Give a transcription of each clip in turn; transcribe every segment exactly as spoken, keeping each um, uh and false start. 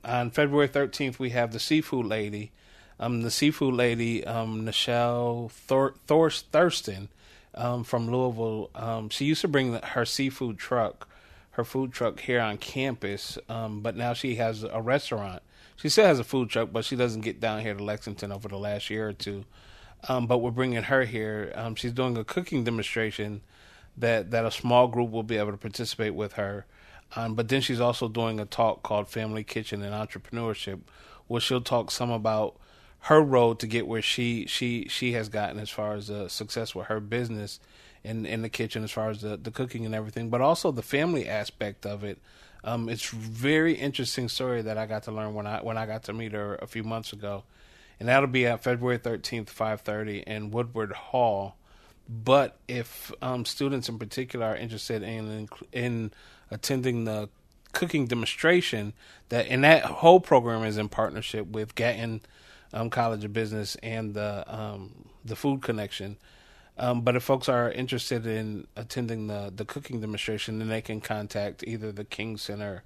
on February thirteenth, we have the Seafood Lady. Um, the Seafood Lady, um, Nichelle Thor- Thor- Thurston um, from Louisville. Um, she used to bring her seafood truck, her food truck here on campus, um, but now she has a restaurant. She still has a food truck, but she doesn't get down here to Lexington over the last year or two. Um, but we're bringing her here. Um, she's doing a cooking demonstration that, that a small group will be able to participate with her. Um, but then she's also doing a talk called Family Kitchen and Entrepreneurship, where she'll talk some about her road to get where she she she has gotten as far as uh, success with her business in in the kitchen, as far as the, the cooking and everything, but also the family aspect of it. Um, it's very interesting story that I got to learn when I when I got to meet her a few months ago, and that'll be at February thirteenth, five thirty in Woodward Hall. But if um, students in particular are interested in, in in attending the cooking demonstration, that and that whole program is in partnership with Gatton um, College of Business and the um, the Food Connection. Um, but if folks are interested in attending the, the cooking demonstration, then they can contact either the King Center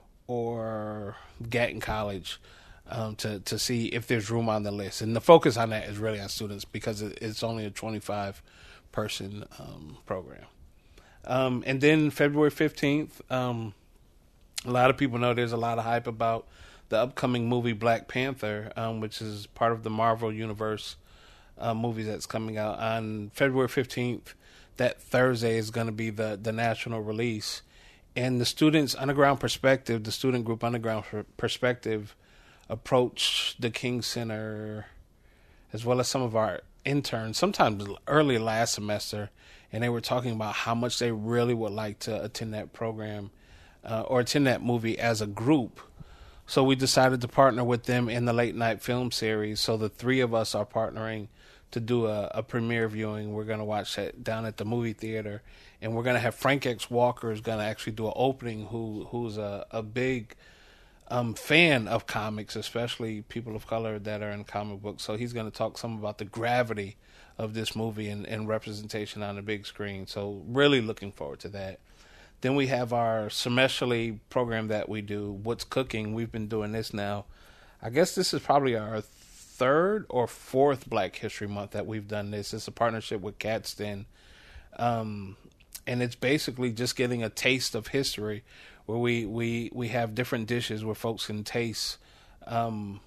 or Gatton College um, to, to see if there's room on the list. And the focus on that is really on students because it, it's only a twenty-five person um, program. Um, and then February fifteenth, um, a lot of people know there's a lot of hype about the upcoming movie Black Panther, um, which is part of the Marvel Universe Uh, movie that's coming out on February fifteenth. That Thursday is going to be the, the national release. And the students, Underground Perspective, the student group Underground Perspective, approached the King Center as well as some of our interns, sometimes early last semester, and they were talking about how much they really would like to attend that program uh, or attend that movie as a group. So we decided to partner with them in the late night film series. So the three of us are partnering to do a, a premiere viewing. We're going to watch that down at the movie theater, and we're going to have Frank X. Walker is going to actually do an opening. Who who's a a big um, fan of comics, especially people of color that are in comic books. So he's going to talk some about the gravity of this movie and, and representation on the big screen. So really looking forward to that. Then we have our semesterly program that we do, What's Cooking. We've been doing this now. I guess this is probably our third or fourth Black History Month that we've done this. It's a partnership with Catston. Um, and it's basically just getting a taste of history where we, we, we have different dishes where folks can taste um,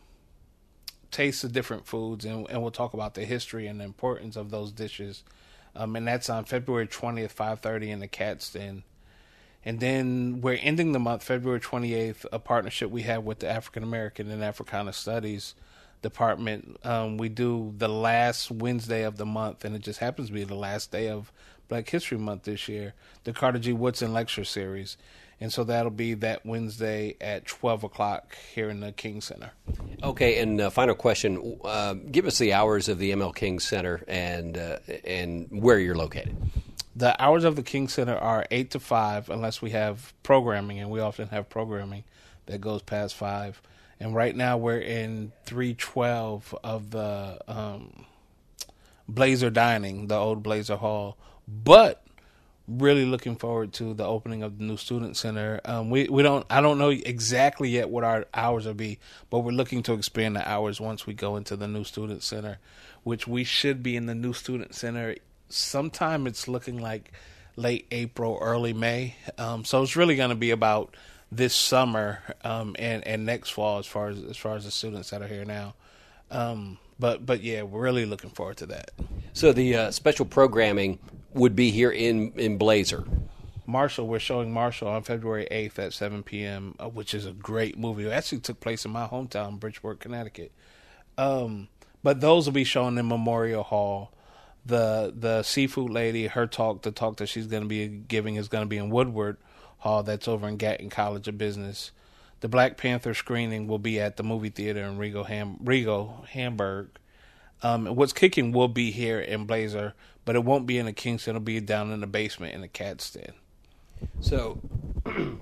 taste the different foods, and, and we'll talk about the history and the importance of those dishes. Um, and that's on February twentieth, five thirty in the Catston. And then we're ending the month, February twenty-eighth, a partnership we have with the African American and Africana Studies Department. Um, we do the last Wednesday of the month, and it just happens to be the last day of Black History Month this year, the Carter G. Woodson Lecture Series. And so that'll be that Wednesday at twelve o'clock here in the King Center. Okay, and uh, final question. Uh, give us the hours of the M L King Center and uh, and where you're located. The hours of the King Center are eight to five unless we have programming, and we often have programming that goes past five. And right now we're in three twelve of the um, Blazer Dining, the old Blazer Hall. But really looking forward to the opening of the new Student Center. Um, we, we don't I don't know exactly yet what our hours will be, but we're looking to expand the hours once we go into the new Student Center, which we should be in the new Student Center sometime. It's looking like late April, early May. Um, so it's really going to be about this summer um, and and next fall as far as as far as the students that are here now. Um, but but yeah, we're really looking forward to that. So the uh, special programming would be here in in Blazer. Marshall, we're showing Marshall on February eighth at seven p.m., uh, which is a great movie. It actually took place in my hometown, Bridgeport, Connecticut. Um, but those will be shown in Memorial Hall. The the Seafood Lady, her talk, the talk that she's going to be giving is going to be in Woodward Hall. That's over in Gatton College of Business. The Black Panther screening will be at the movie theater in Regal, Ham, Regal Hamburg. Um, What's Kicking will be here in Blazer, but it won't be in the Kingston. It'll be down in the basement in the Catston. So, pardon me.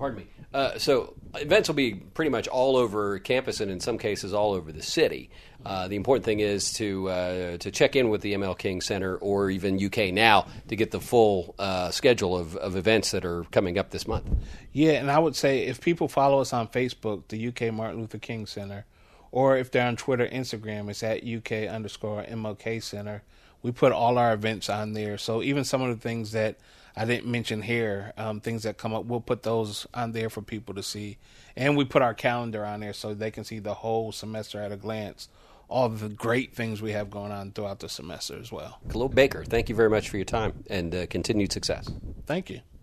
Uh, so events will be pretty much all over campus and in some cases all over the city. Uh, the important thing is to uh, to check in with the M L King Center or even U K Now to get the full uh, schedule of, of events that are coming up this month. Yeah, and I would say if people follow us on Facebook, the U K Martin Luther King Center, or if they're on Twitter, Instagram, it's at U K underscore M L K Center. We put all our events on there. So even some of the things that I didn't mention here, um, things that come up, we'll put those on there for people to see. And we put our calendar on there so they can see the whole semester at a glance, all the great things we have going on throughout the semester as well. Khalil Baker, thank you very much for your time and uh, continued success. Thank you.